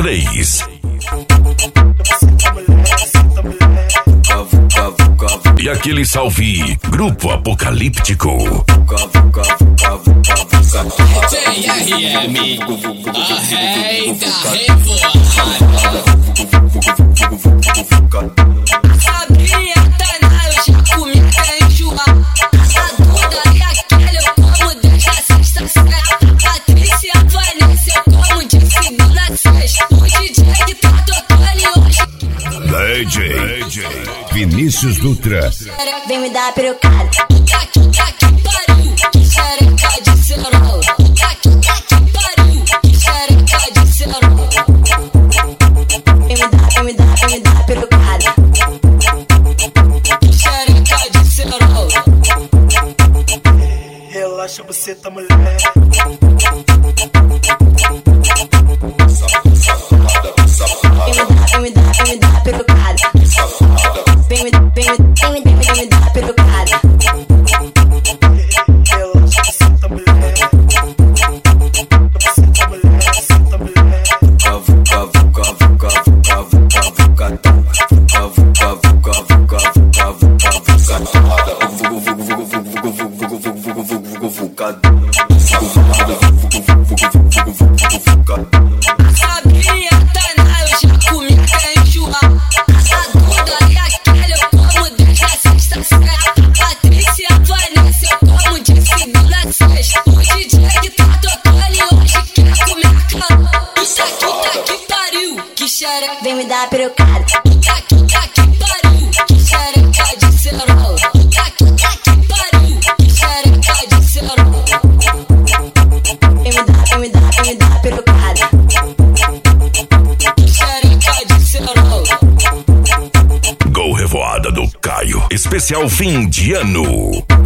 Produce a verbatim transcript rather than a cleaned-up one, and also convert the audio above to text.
três. E aquele salve, Grupo Apocalíptico. J R M, a rei da revoada. Sabia, Taná, eu já comi até enjoar. A Duda e aquele eu como desde a sexta-feira. Patrícia Vanessa eu como de segunda a sexta. O D J que tá tocando hoje. D J Vinícius Dutra. Vem me dar perucada. Puta que puta que pariu, que xereca de cerol. Puta que puta que pariu, que xereca de cerol. Vem me dar, vem me dar, vem me dar perucada. Que xereca de cerol. Relaxa, você tá mulher. Vem me dar, vem me dar, vem me dar perucada. Vem me, vem me, vem me, vem me, vem me dar perucada. Relaxa, você tá mulher. Você tá mulher, você tá mulher. Cavo, cavo, cavo, cavo, cavo, cavo, catão. Cavo, cavo, cavo, cavo, cavo, cavo, catada. Vugu, vugu, vugu, vugu, vugu, vugu, vugu, vugu, vugu, vugu, vugu, cada. Vugu, vugu, vugu, vugu, vugu, vugu, vugu, vugu, cada. Sabia, Taná, eu já comi até enjoar. A Duda e aquele eu como desde a sexta-feira. Patrícia Vanessa eu como de segunda a sexta. O D J que tá tocando hoje quer comer a cama. Puta que puta que pariu, que xereca. Vem me dar perucada. Puta que puta que pariu, que xereca de cerol. Puta que puta que pariu, que xereca de cerol. Vem me dar, vem me dar, vem me dar perucada. Que xereca de cerol. Gol Revoada do Caio. Especial fim de ano.